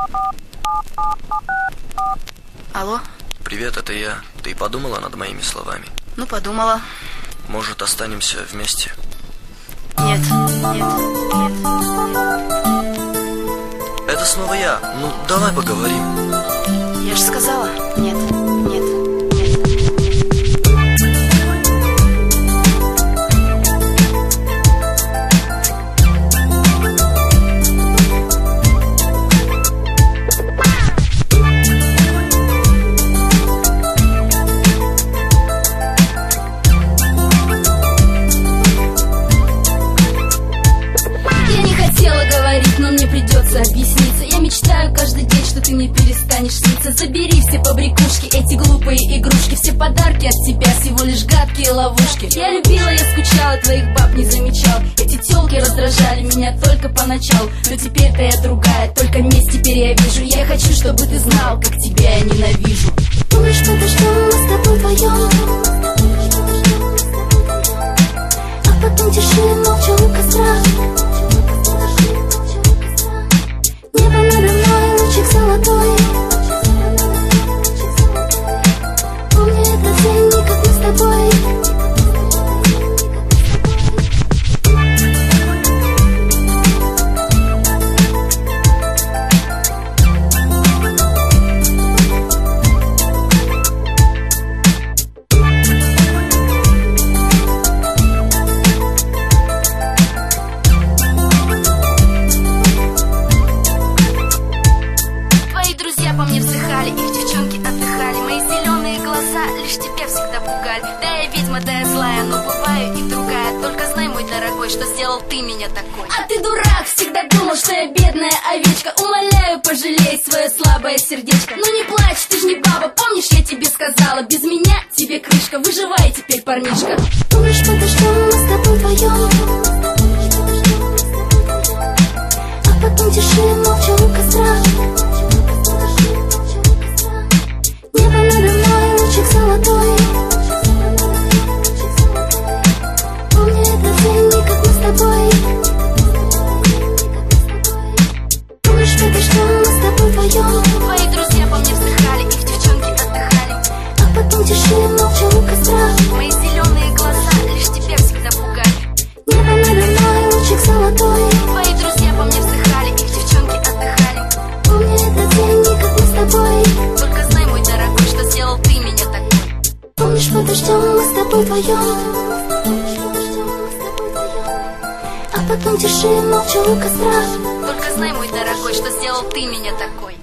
Алло? Привет, это я. Ты подумала над моими словами? Ну, подумала. Может, останемся вместе? Нет, нет, нет. Это снова я. Ну, давай поговорим. Я же сказала, нет, нет. Но мне придется объясниться. Я мечтаю каждый день, что ты мне перестанешь сниться. Забери все побрякушки, эти глупые игрушки. Все подарки от тебя всего лишь гадкие ловушки. Я любила, я скучала, твоих баб не замечал. Эти тёлки раздражали меня только поначалу. Но теперь-то я другая, только месть теперь я вижу. Я хочу, чтобы ты знал, как тебя я ненавижу. Помнишь, подождем мы с тобой вдвоем, а потом тиши молча у костра. Золотой. Помни этот день, не как мы с тобой. По мне вздыхали, их девчонки отдыхали. Мои зеленые глаза лишь тебя всегда пугали. Да, я ведьма, да, я злая, но бываю и другая. Только знай, мой дорогой, что сделал ты меня такой. А ты дурак, всегда думал, что я бедная овечка. Умоляю, пожалей свое слабое сердечко. Ну не плачь, ты ж не баба, помнишь, я тебе сказала, без меня тебе крышка, выживай теперь, парнишка. Помнишь, подождем мы с тобой вдвоем, а потом тиши молча у костра. Золотой. Помни этот день, не как мы с тобой. Помнишь, подождем мы с тобой вдвоем. Твои друзья по мне вздыхали, их девчонки отдыхали, а потом тиши молча у костра. Мои зеленые глаза лишь тебя всегда пугали. Небо надо мной, лучик золотой. Твои друзья по мне вздыхали, их девчонки отдыхали. Помни этот день, не как мы с тобой. Только знай, мой дорогой, что сделал ты меня такой. Помнишь, подождем мы с тобой вдвоем, а потом тиши молча у костра. Только знай, мой дорогой, что сделал ты меня такой.